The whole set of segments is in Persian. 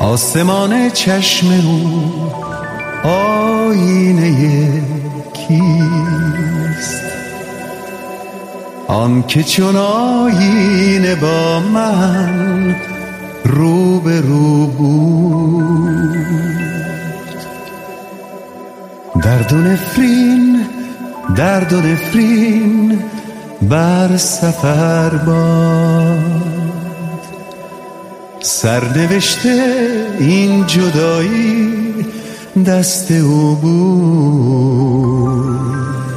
آسمان چشم او آینه کیست؟ آن که چون آینه با من رو به رو بود. درد و نفرین بر سفر باد، سرنوشته این جدایی دست او بود.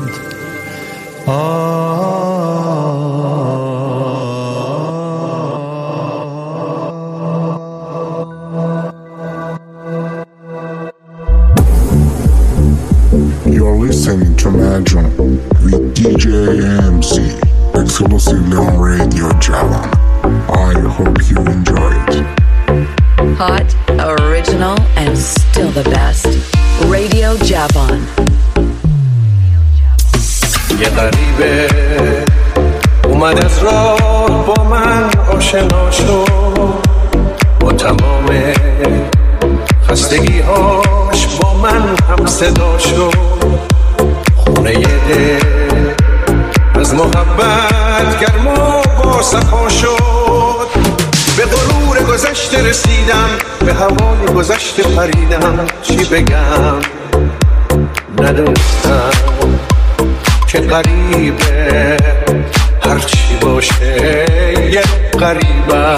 You're listening to Imagine with DJ MC, exclusively on Radio Javan. I hope you enjoy it. Hot, original, and still the best. Radio Javan. یه غریبه اومد از راه با من آشنا شد، با تمام خستگی‌هاش با من هم صدا شد. خونه دل از محبت گرم و با صفا شد. به غرور گذشته رسیدم، به هوای گذشته پریدم. چی بگم ندونستم که غریبه هرچی باشه یه غریبه.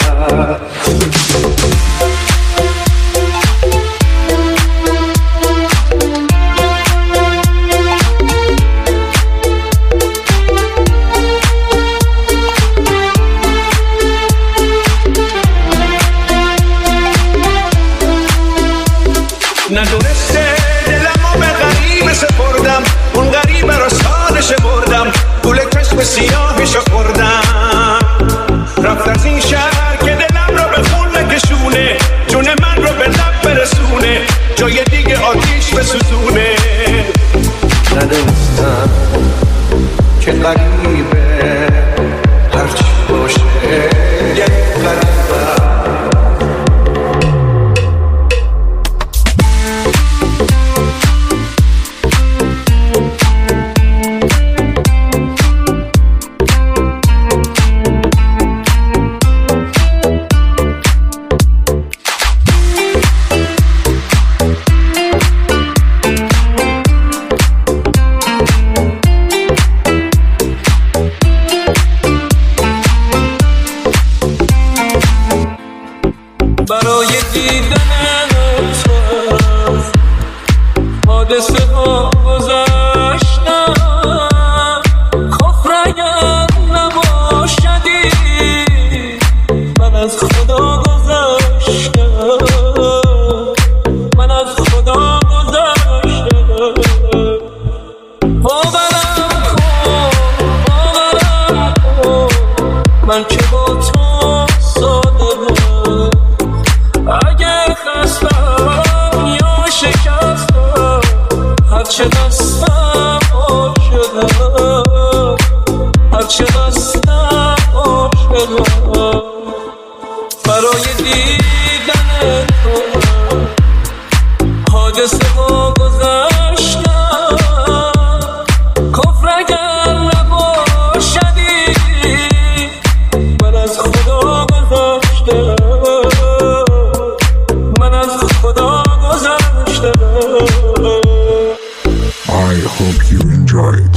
ندونسته دلمو به غریبه سپردم، اون غریبه رو سالش بردم، گل چشم سیاهشو خوردم. رفت از این شهر که دلم رو به خون نکشونه، جون من رو به لب برسونه، جای دیگه آتیش بسوزونه. ندونستم که غریبه هرچی باشه یه غریبه. برای دیدن تو حادثه ها گذشتم، کفر اگر نباشدی من از خدا گذشتم، من از خدا گذشتم. باورم کن من که با تو صادقم، اگر خستم یا شکستم هرچه دستم عاشقم، هرچه دستم عاشقم. برای دیدن تو حادثه ها گذشتم، کفر اگر نباشدی من از خدا گذشتم، I hope you enjoy it.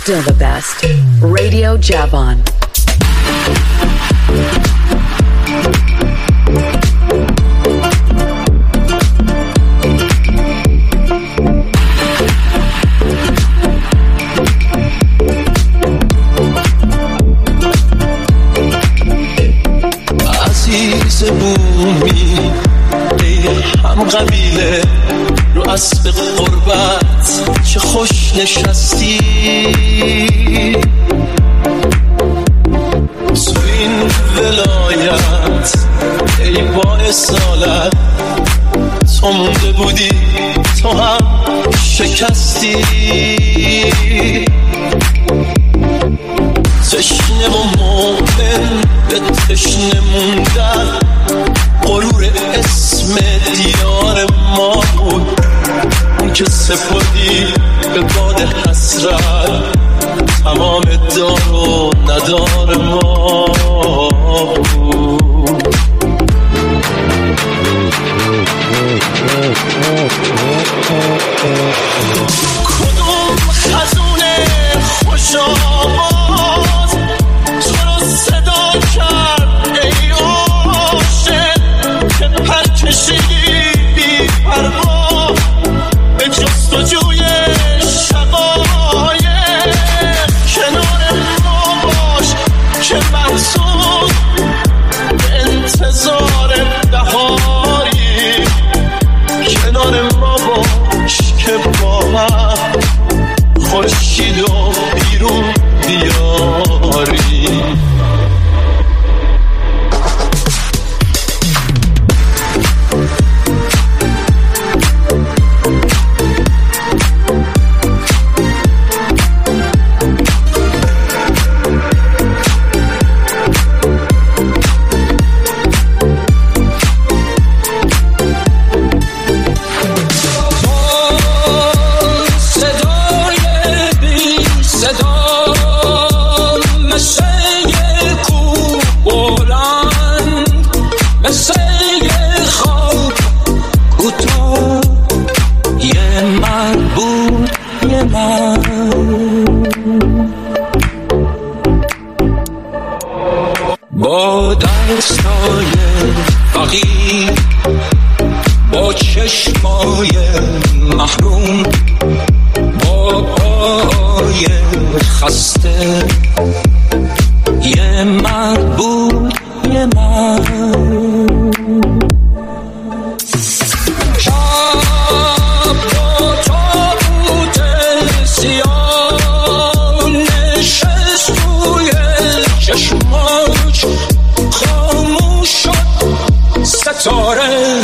still the best. Radio Javon. عزیز بومی ای هم قبیله رو اسب قربت چه خوش نشستی تو این ولایت ای با اصالت تو مونده بودی تو هم شکستی تشنه و مومن به تشنه موندن غرور اسم دیار ما بود اون که سپردی به باد حسرت تمام دار و ندار ما بود کدوم خزونه خوش آواز تو رو صدا کرد ای عاشق که پر کشیدی بی پروا به جستجوی شقایق کنار ما باش که محسوس به انتظار بهاری کنار ما باش که با هم خورشید و بیرون بیاری با دستای فقیر با چشمای محروم با پای خسته یه مرد بود یه مرد چشماش خاموش شد ستاره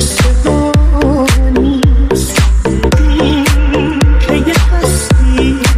قصه نیست این که یه هستی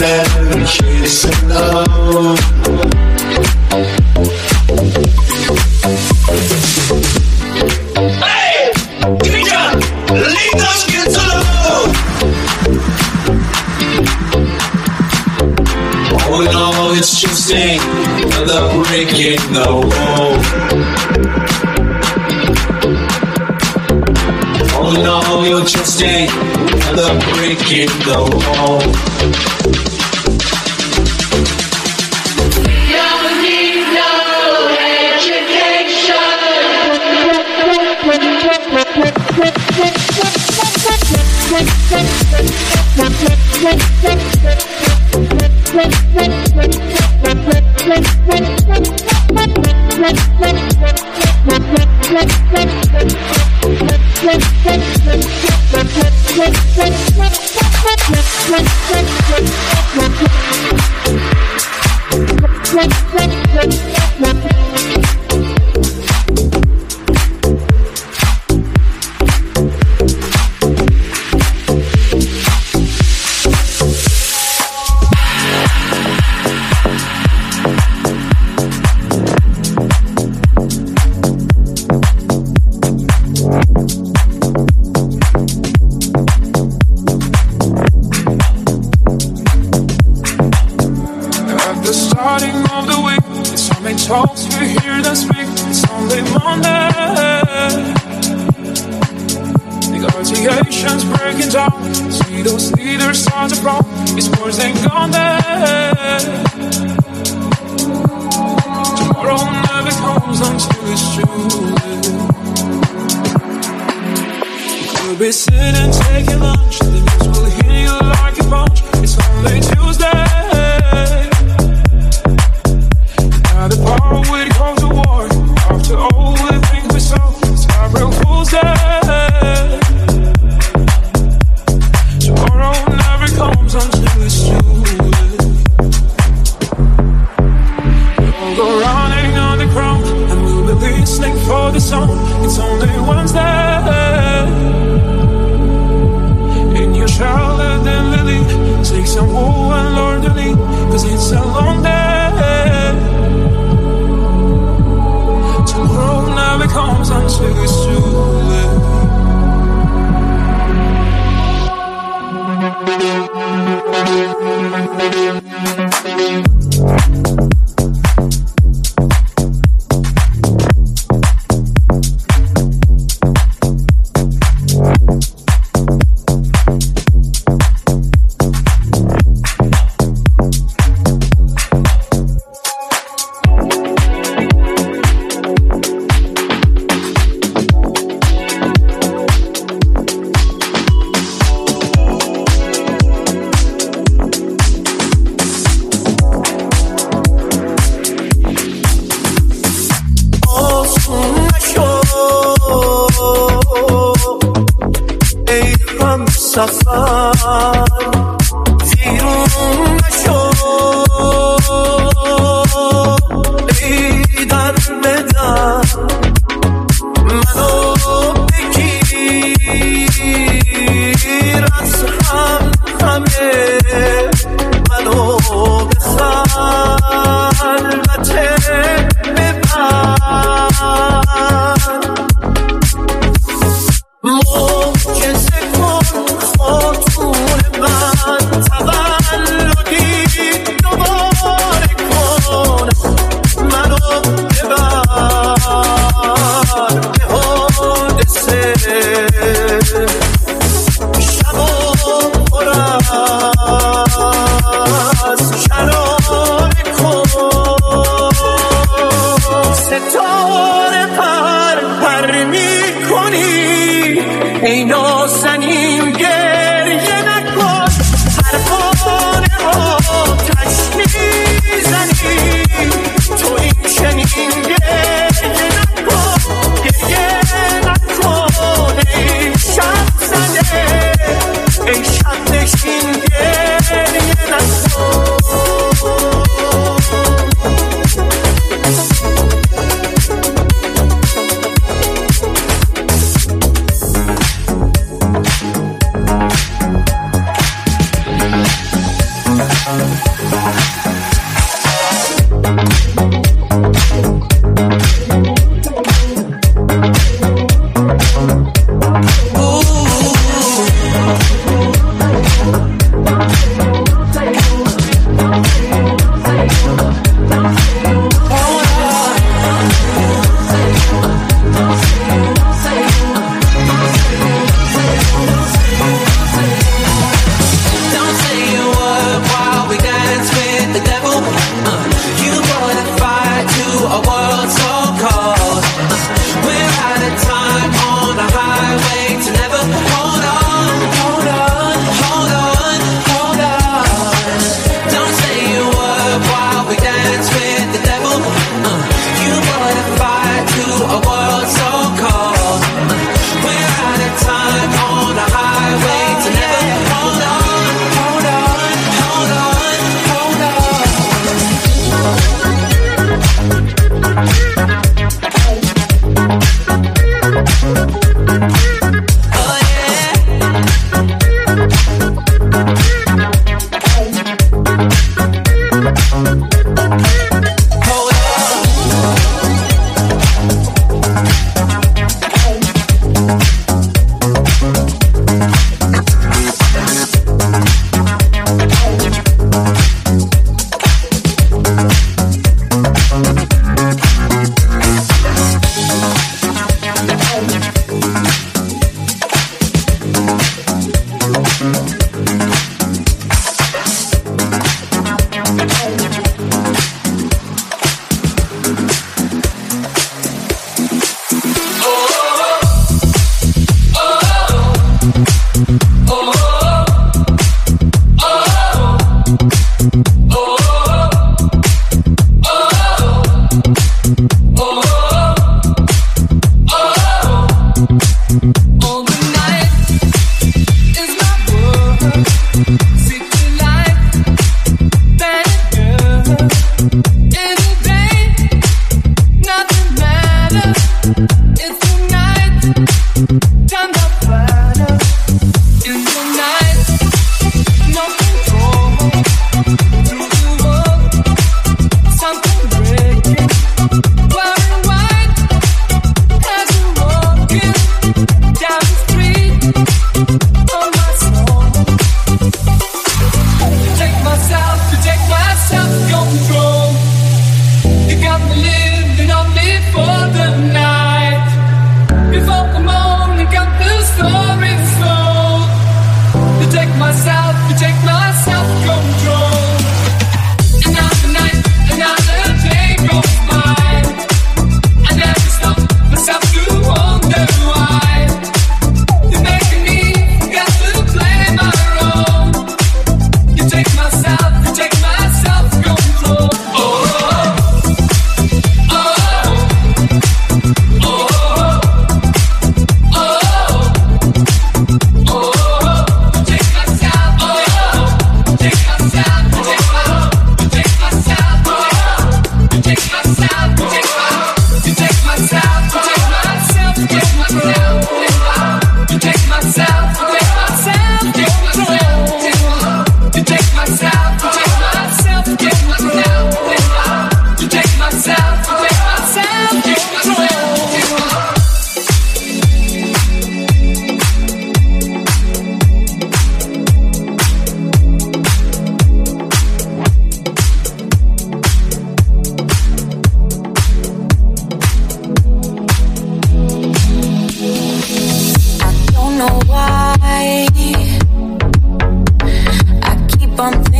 chasing love. Hey, DJ, lead us get to love. Oh no, it's just another break in the wall. Oh no, you're just another break in the wall. You need no education.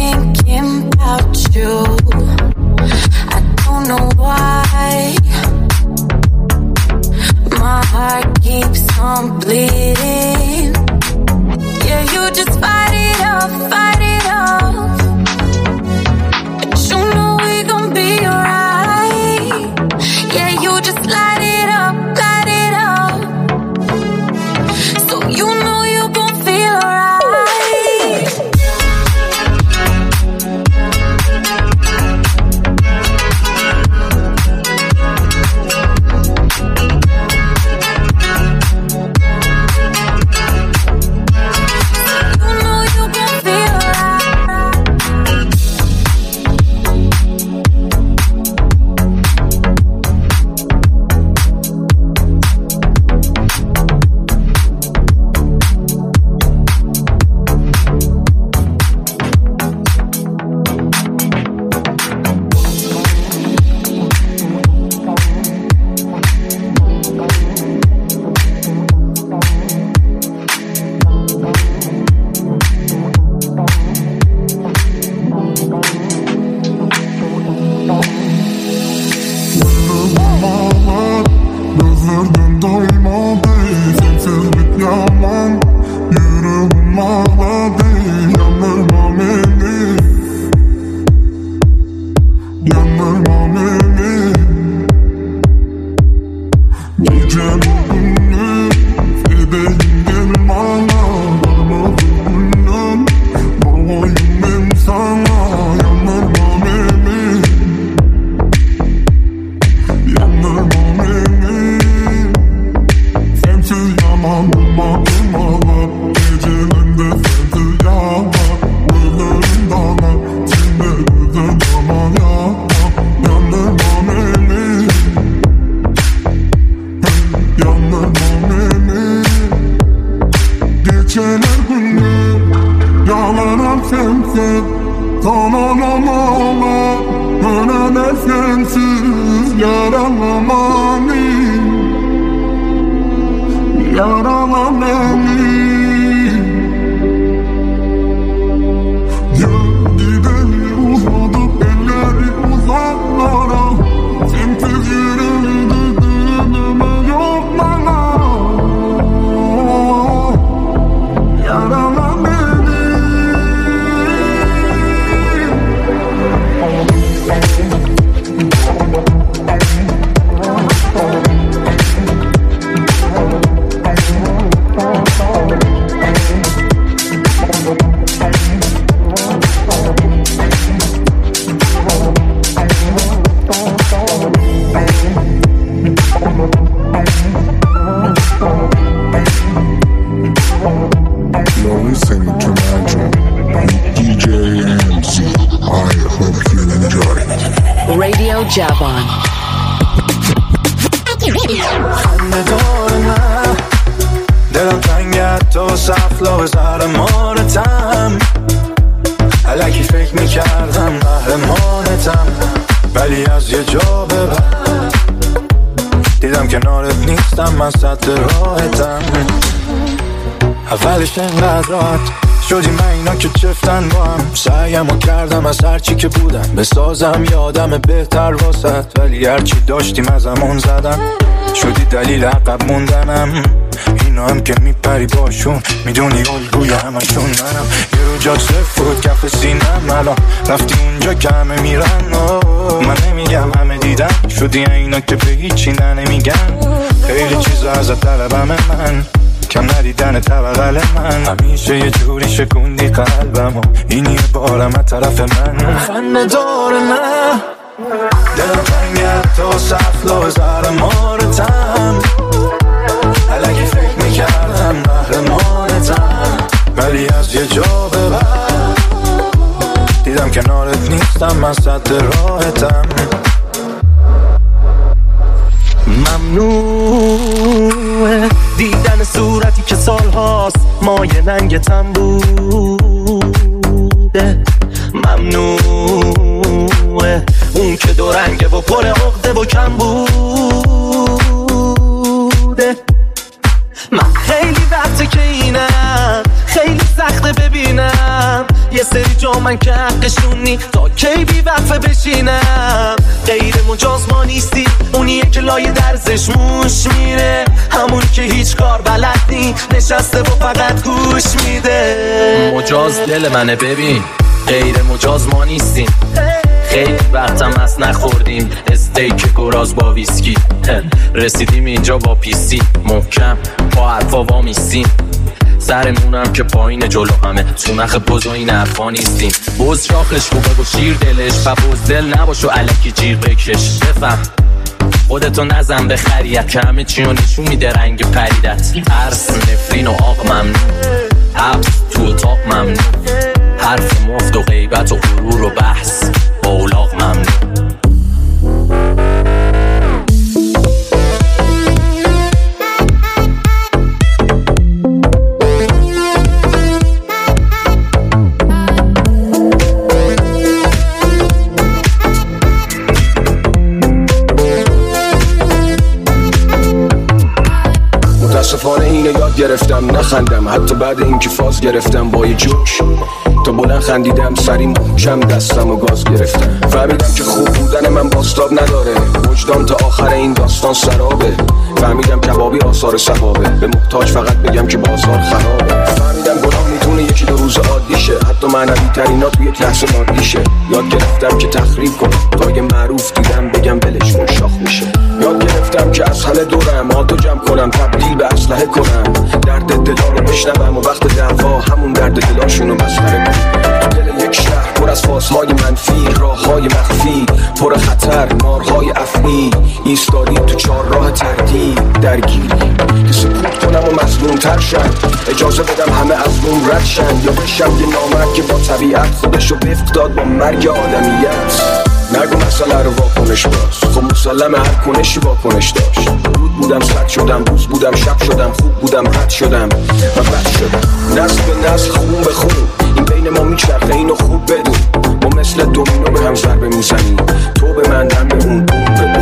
thinking about you. I don't know why. My heart keeps on bleeding. Yeah, you just fight it off, fight it off. But you know we gon' be alright. Yeah, you just light it up, light it up. So you know you gon' feel alright. Javan. دلم تنگت تو سفلا به زهر مارتم الکی فکر میکردم قهرمانتم ولی از یه جا به بعد دیدم کنارت نیستم من سد راحتم اولش انقدر راحت شدیم من اینا که چفتن با هم سعیمو کردم از هرچی که بودم بسازم یادم بهتر واسط ولی هرچی داشتیم ازمون زدن شدی دلیل عقب موندنم اینا هم که میپری باشون میدونی الگوی همشون منم یه رو جات صفر بود کف سینم الان رفتی اونجا که همه میرن من نمیگم همه دیدن شدی اینا که به هیچی نمیگن خیلی چیزا ازت طلبم من کم ندیدن طبقل من همیشه یه جوری شکوندی قلبم و این یه بارم از طرف من خنده داره نه دلم تنگت تو سفلا زهر مارتم الکی فکر میکردم قهرمانتم ولی از یه جا به بعد دیدم کنارت نیستم من سد راحتم ممنوعه دیدن صورتی که سالهاست مایه ننگتم بوده ممنوعه اون که دو رنگه و پر عقده و کم بوده من خیلی وقته که اینم خیلی سخته ببینم یه سری جا من که حق نشونی تا کی بی وقفه بشینم. غیر مجاز ما نیستی، اونیه که لای درزش موش میره، همون که هیچ کار بلد نی، نشسته و فقط گوش میده. مجاز دل منه ببین، غیر مجاز ما نیستیم. خیلی وقتم از نخوردیم استیک گراز با ویسکی، رسیدیم اینجا با پیستی محکم با حرفا وامیستیم. سرمونم که پایین جلو همه تو نخ بز و این حرفا نیستیم. بز شاخش خوبه و شیر دلش، و بزدل نباش و الکی جیر بکش. بفهم خودتو نزن به خریت که همه چی رو نشون میده رنگ پریدت. ترس نفرین و آق ممنون، حبس تو اتاق ممنون، حرف مفت و غیبت و غرور و بحث با اولاغ ممنون. متاسفانه اینو یاد گرفتم نخندم، حتی بعد اینکه فاز گرفتم با یه جوک. تا بلند خندیدم سری محکم دستم و گاز گرفتم. فهمیدم که خوب بودن من باستاب نداره، وجدان تا آخر این داستان سرابه. فهمیدم کبابی آثار صحابه، به محتاج فقط بگم که بازار خرابه. فهمیدم گناه میتونه یکی دو روز عادی شه، حتی معنوی ترینا تو یک لحظه مادی شه. یاد گرفتم که تخریب کنم تا یه معروف دیدم بگم ولش کن شاخ میشه. یاد گرفتم که از همه دورم آتو جمع کنم، تبدیل به اسلحه کنم، درد دلا رو بشنوم و وقت دعوا همون درد دلاشونو مسخره کنم. دل یک شهر پر از فازهای منفی، راههای مخفی پر خطر، مارهای افعی ایستادی تو چهار راه تردید درگیری. که سکوت کنم و مظلوم تر شن، اجازه بدم همه از اون رد شن، یا بشم یه نامرد که با طبیعت خودشو وفق داد با مرگ آدمیت. نگو مسئله رو واکنش باز، خب مسلمه هر کنشی واکنش داشت. رود بودم سد شدم، روز بودم شب شدم، خوب بودم رد شدم و بد شدم. نسل به نسل خون به خون این بین ما میچرخه، اینو خوب بدون. ما مثل دومینو به هم ضربه میزنیم، تو به من دم به اون به اون.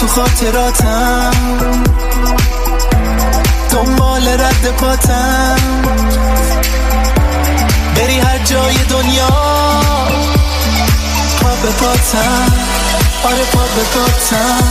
تو خاطراتم، دنبال رد پاتم، بری هر جای دنیا پا به پاتم، آره پا به پاتم.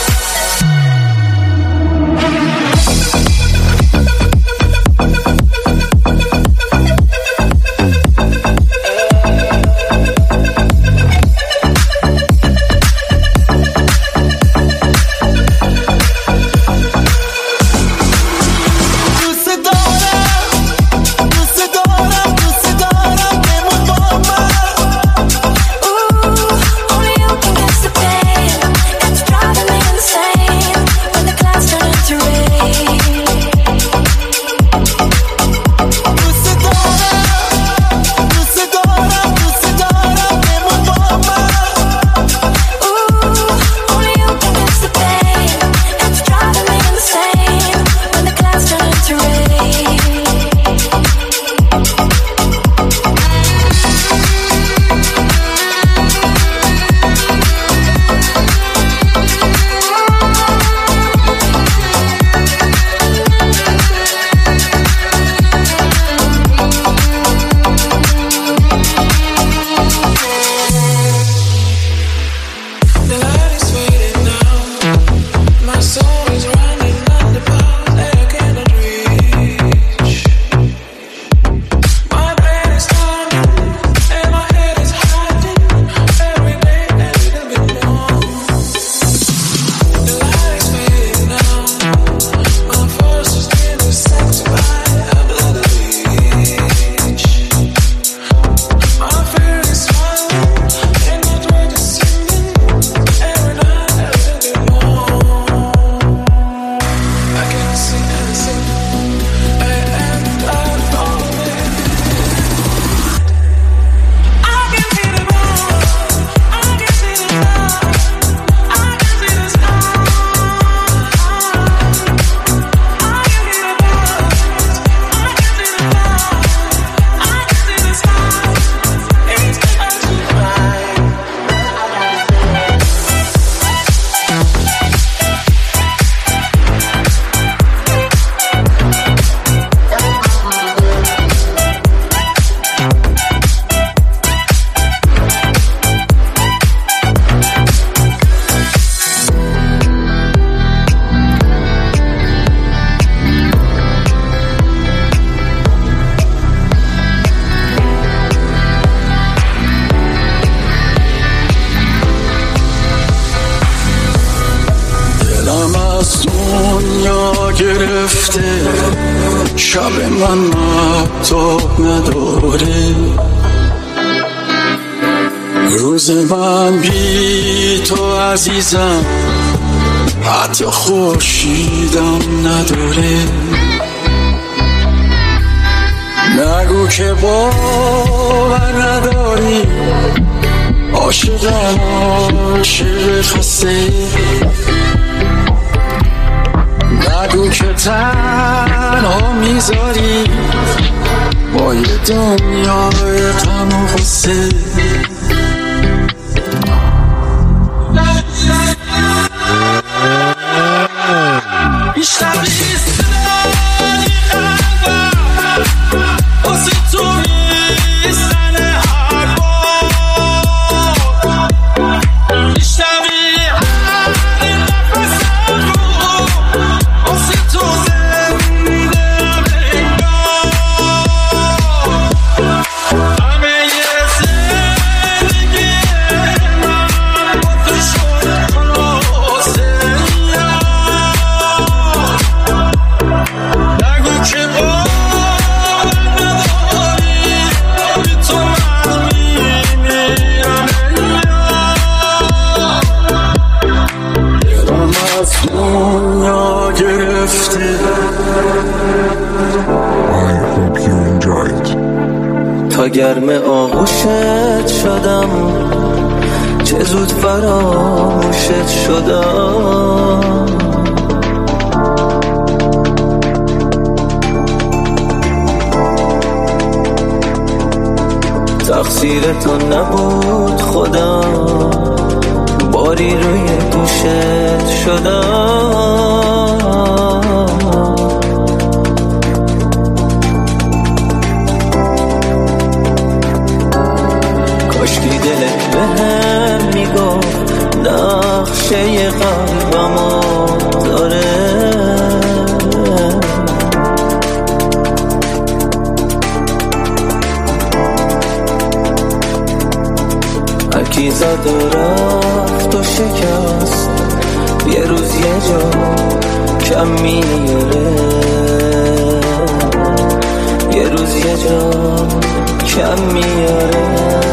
شب من مبتاب نداره، روز من بی تو عزیزم حتی خورشیدم نداره. نگو که باور نداری، عاشقم عاشق خسته. نگو که تنها میذاری با یه دنیای غم و غصه. تا گرم آغوشت شدم، چه زود فراموشت شدم. تقصیر تو نبود خدا، بار باری روی گوشت شدم. کاشکی دلت بهم میگفت نقشه قلبمو داره. هرکی زد و رفت و شکست، یه روز یه جا کم میاره، یه روز یه جا کم میاره.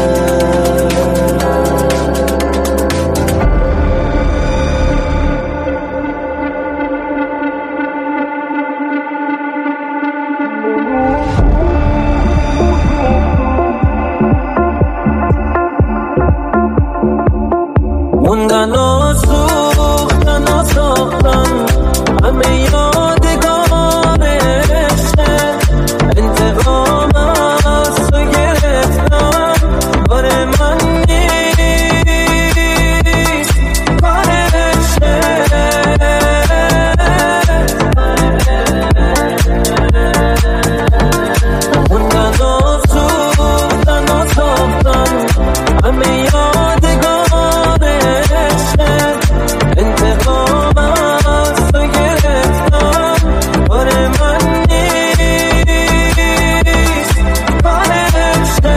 موندن و سوختن و ساختن همه یادگارشه. انتقام از تو گرفتم کار من نیست، کارشه. موندن و سوختن و ساختن همه انتقام از تو گرفتم کار من نیست، کارشه.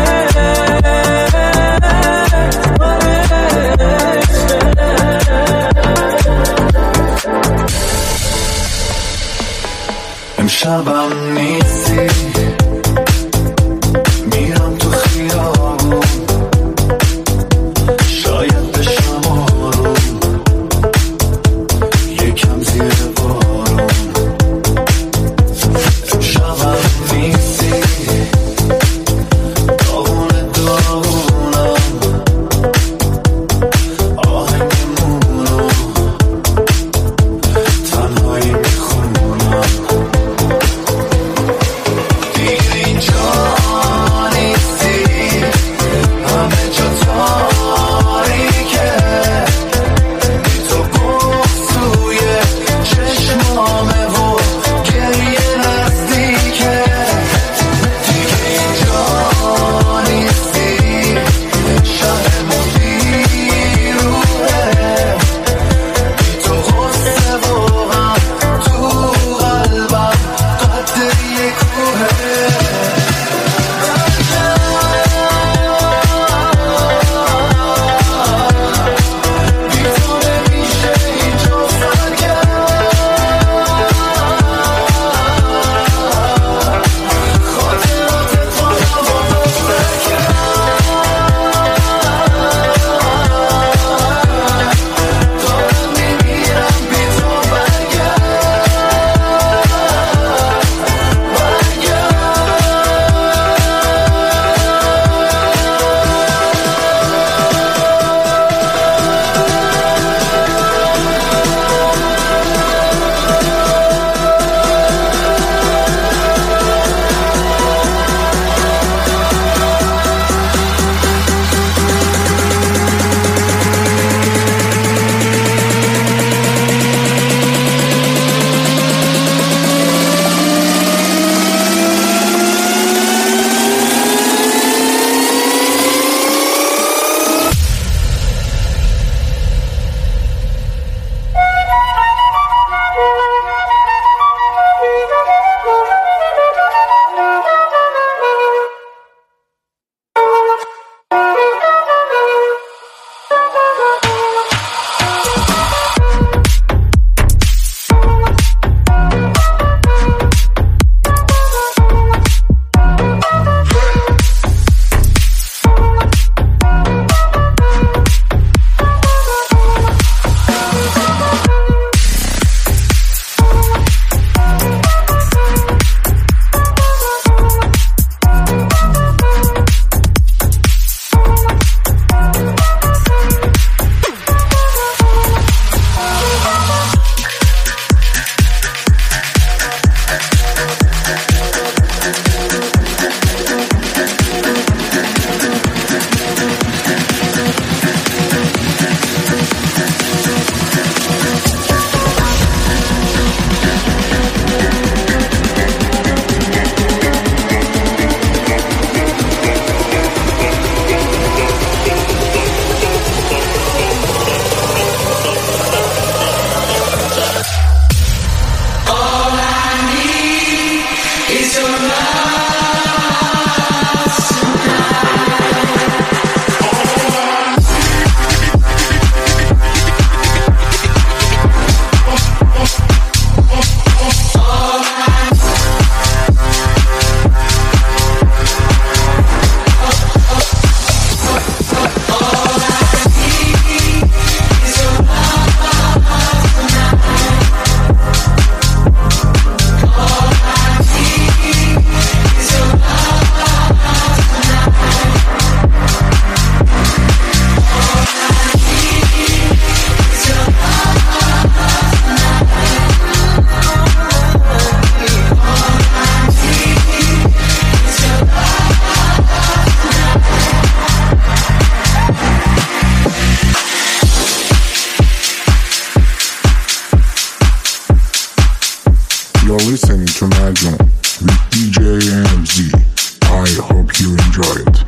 امشبم نیستی، میرم تو خیابون، شاید بشم آروم یکم زیر بارون. امشبم نیستی، داغونه داغونم، آهنگ مونو تنهایی میخونم. You're listening to Najm with DJ AMZ. I hope you enjoy it.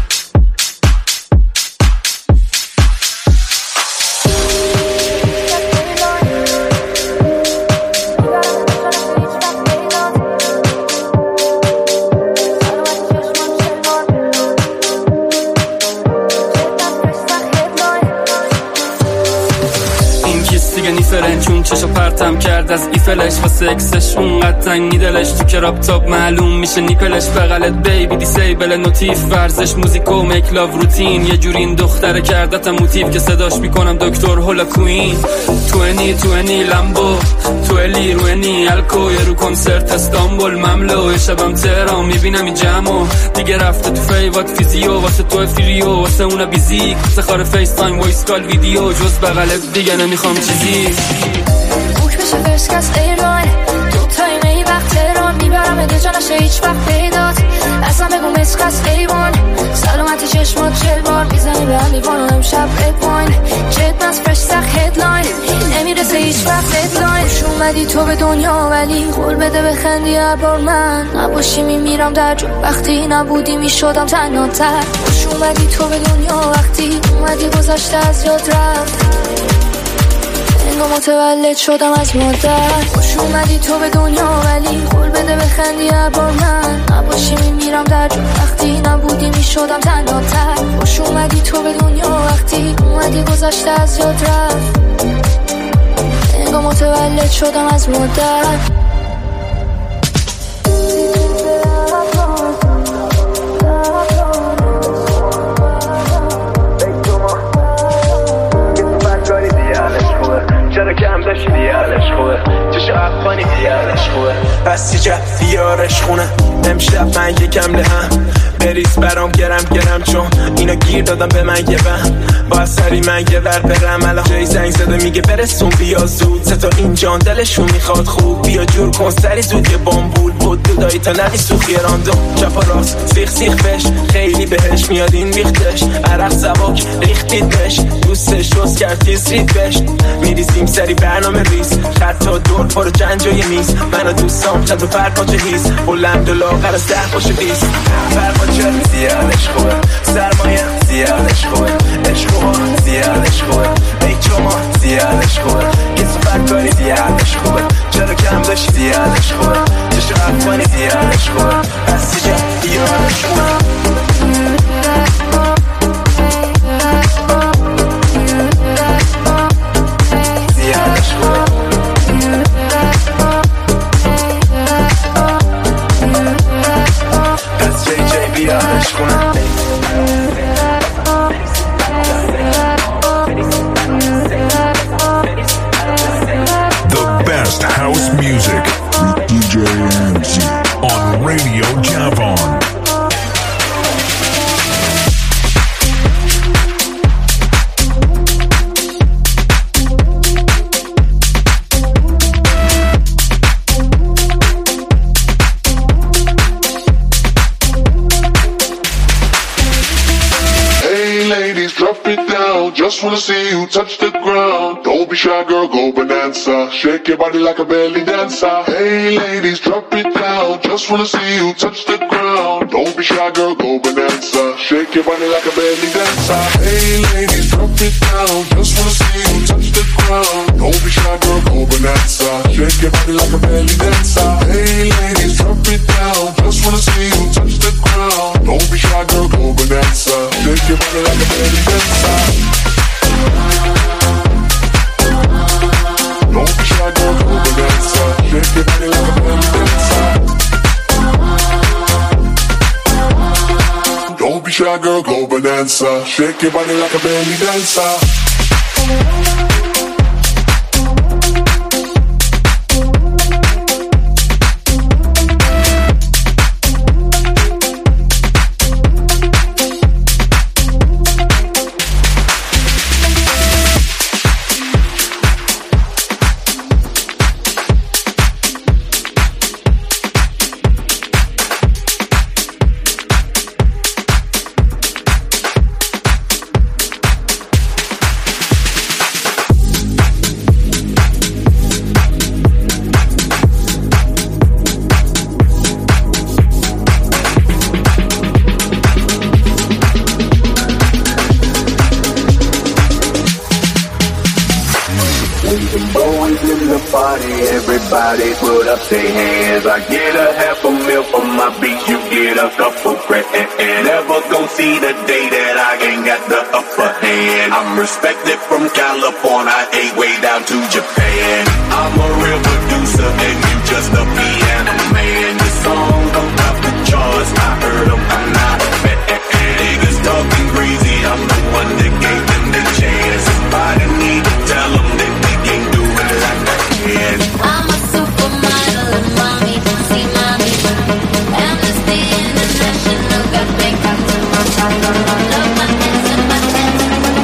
چون چشو پرتم کرد از ایفلش واسه اکسش اونقدر تنگی دلش تو کراب تاپ معلوم میشه نیپلش بغلت بیبی دیسیبل نوتیف ورزش موزیک و میک لاو روتین یه جوری این دختره کردتم موتیف که صداش میکنم دکتر هولا کوین 2020 لامبو تو الی روینی الکو یه رو کنسرت استانبول مملو شبم تهران میبینم این جمعو دیگه رفته تو فیوات فیزیو واسه تو فریو واسه اونا بیزیک واسه خار فیس تایم وایس کال ویدیو جز بغلت دیگه نمیخوام چیزی بوک بشه فرسکس ایرلاین دو تایمه ای وقت تهران میبرم اده جا نشه هیچ وقت پیدات اصلا بگو مسکس ایوان سلامت چشمات چلبار میزنی به هم لیوان و امشب رد واین جد نز فرش سخ هدلاین نمیرسه هیچ وقت ددلاین خوش اومدی تو به دنیا ولی قول بده بخندی عبار من نباشی میمیرم در جو وقتی نبودی میشدم تنها تر خوش اومدی تو به دنیا وقتی اومدی گذشته از یاد رفت متولد شدم از مادر خوش اومدی تو به دنیا ولی قول بده بخندی عبار من نباشی میمیرم در جو وقتی نبودی میشدم تنها تر خوش اومدی تو به دنیا وقتی اومدی گذشته از یاد رفت انگار متولد شدم از مادر چرا کم داشتی دیارش خوبه چشو افغانی دیارش خوبه پس چی جفت دیارش خونه امشب من یکم لهم بریز برام گرم چون اینا گیر دادم به من یه بهم با سری من یه ور برم الان جای زنگ زده میگه برسون بیا زود ستا این جان دلشون میخواد خوب بیا جور کن سری زود یه بامبول بود دودایی تا ندی سوخی راندو چپا راست سیخ بش خیلی بهش میاد این بیختش عرق زواک ریختیدش دوستش روز کرد تیز رید بش میریزیم سری برنامه ریز خطا دور پارو جنجای میز منو دوستام چند و فرقاچه هیز بلند و لاغر از 10 باشه 20 فرقاچه زیادش خوبه سرمایه زیادش خوبه عشقوها زیادش خوبه ای چما زیادش خوبه کسو فرقاری زیادش خوبه چرا کم داشتی زیادش خوبه چشو افغانی زیادش خوبه پس چه دیارش خوبه The best house music with DJ AMZ on Radio Javon. Just wanna see you touch the ground. Don't be shy, girl, go bonanza. Shake your body like a belly dancer. Hey, ladies, drop it down. Just wanna see you touch the ground. Don't be shy, girl, go bonanza. Shake your body like a belly dancer. Hey, ladies, drop it down. Just wanna see you touch the ground. Don't be shy, girl, go bonanza. Shake your body like a belly dancer. Hey, ladies, drop it down. Just wanna see you touch the ground. Don't be shy, girl, go bonanza. Shake your body like a belly dancer. Don't be shy, girl, go bonanza. Shake your body like a belly dancer. Don't be shy, girl, go bonanza. Shake your body like a belly dancer. Everybody put up their hands. I get a $500,000 for my beat, you get a couple grand. Never gon' see the day that I ain't got the upper hand. I'm respected from California, I ain't way down to Japan. I'm a real producer and you just a piano man. The song about the charts, I heard them, I'm not a fan. Niggas talking crazy, I'm the one that gave them the chance. Somebody need to tell them that they can't do it like I can. I'm a supermodel and mommy, see mommy. Amnesty International got Bangkok to my side. Love my hands and my hands.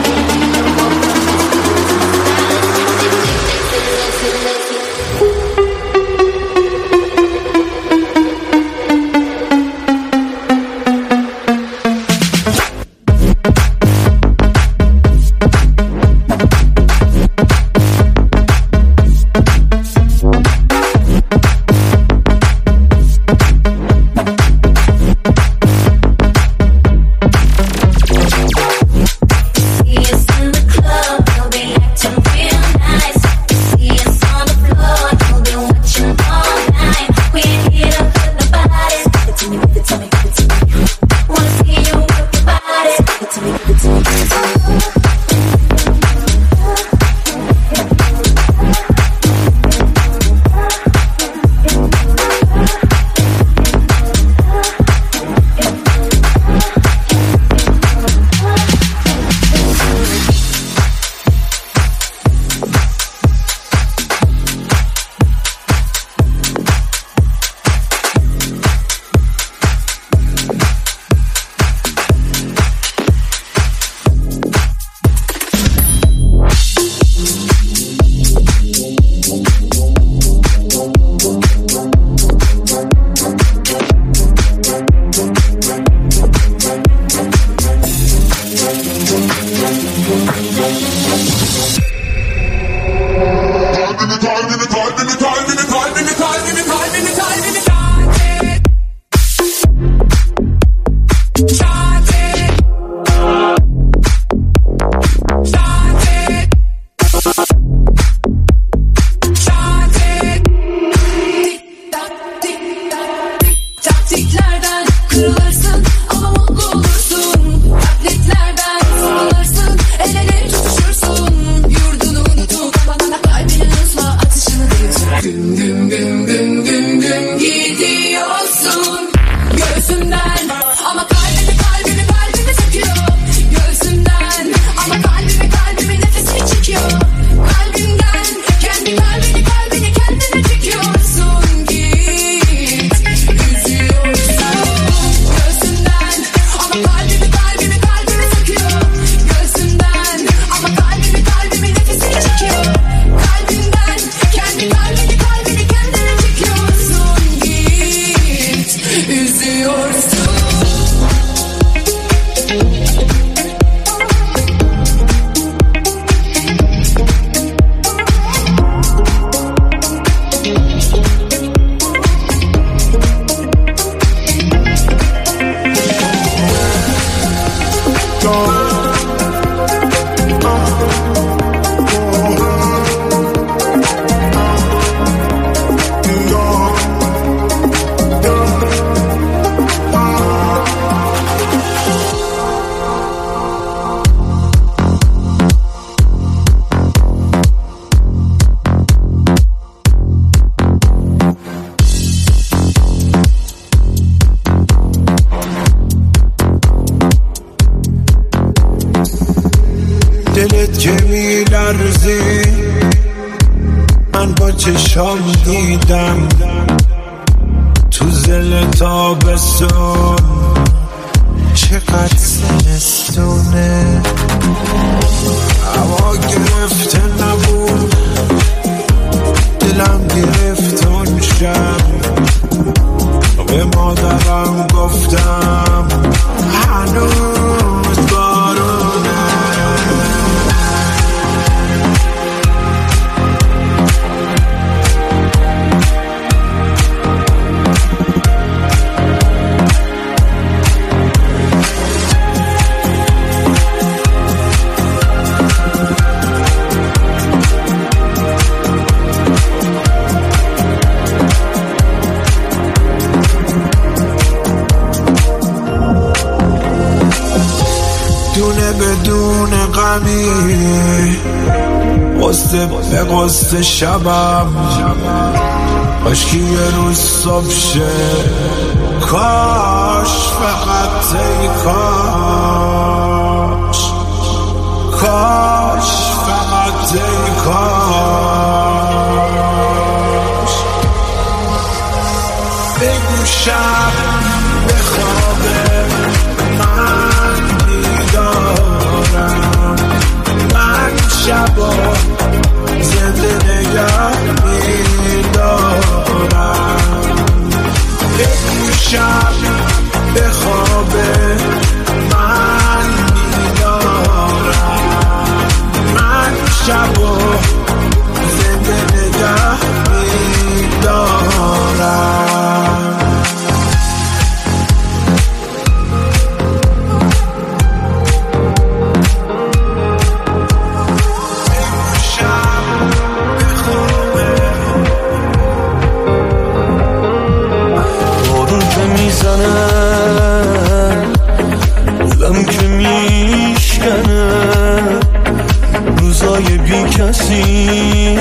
دلت که میلرزی من با چشام دیدم تو زل تابستون چقدر زمستونه هوا گرفته نبود دلم گرفت اون شب به مادرم گفتم هنوز بارونه همین قصه به قصه شبم کاشکی یه روز صبح شه کاش فقط ای کاش کاش فقط ای کاش بگو شب به خواب من بیدارم من شبا زنده نگه میدارم بگو شب به خواب من میدارم من شبا زنده نگه میدارم دلم که میشکنه روزای بی کسی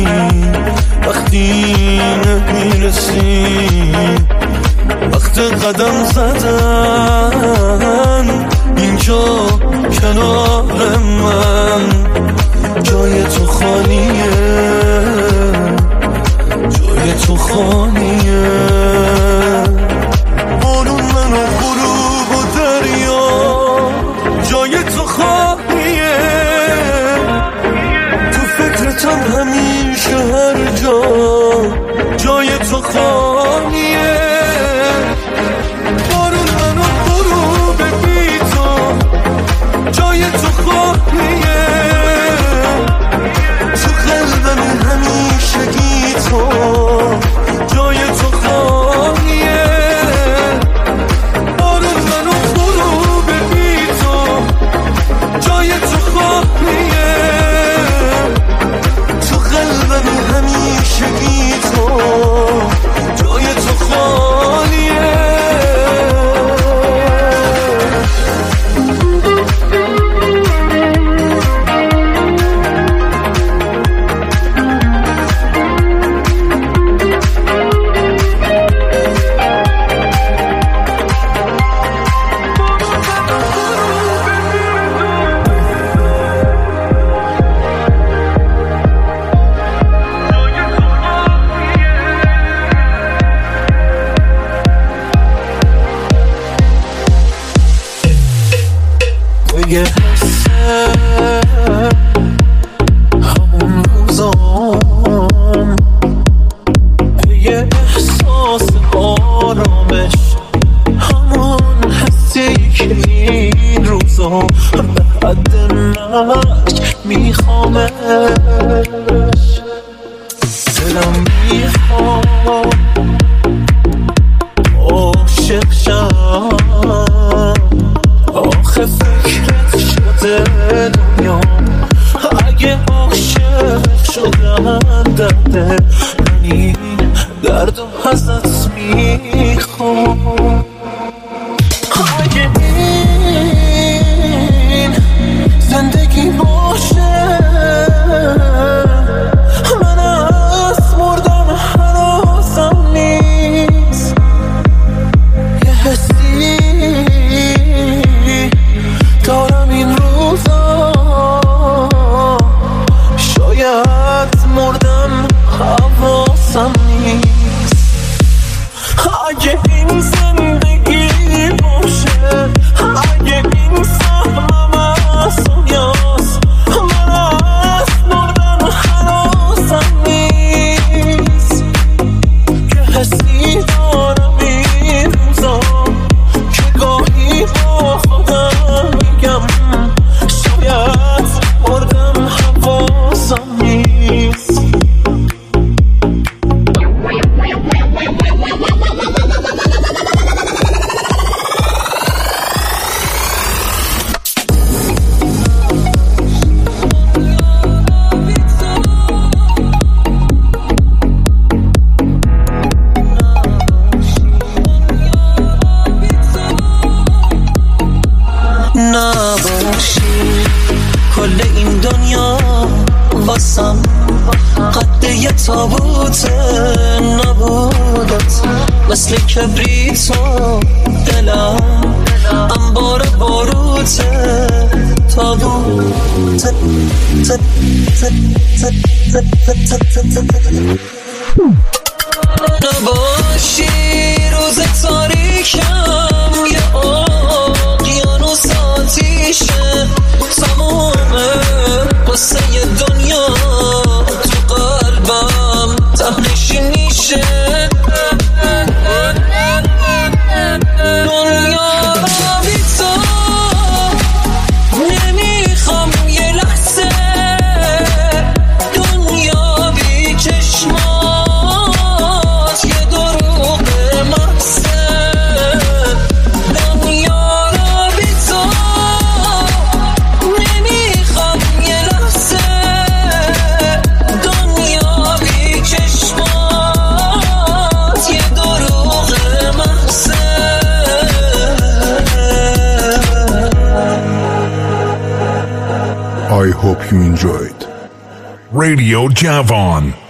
وقتی نمیرسی وقت قدم زدن اینجا کنار من جای تو خالیه جای تو خالیه بارون منو غروب و دریا جای تو خالیه تو فکرتم همیشه هر جا جای تو خالیه بارون منو غروب بی تو جای تو خالیه تو قلبم همیشه گی تو جای تو خالیه بارون منو غروب بی تو جای تو خالیه تو قلبم همیشه گی تو جای تو خالیه یه حسه همون روزام یه احساس آرامش همون حسی که این روزا به حد مرگ میخوامش دلم میخوام عاشق شم آخه فکرت شده دنیا اگه عاشق شدم درده من این درد و ازت میخوام اگه این زندگی باشه من از مردم حراسم نیست یه حسی دارم این روزا شاید مردم حواسم نیست مثل کبریتا دلم انبار باروته تابوت نباشی روز تاریکم یه اقیانوس آتیشه تمومه قصه دنیا تو قلبم تهنشینیشه دنیا بی تو نمیخوام یه لحظه دنیا بی چشمات یه دروغ محضه دنیا را بی تو نمیخوام یه لحظه دنیا بی چشمات یه دروغ محضه I hope you enjoyed Radio Javon.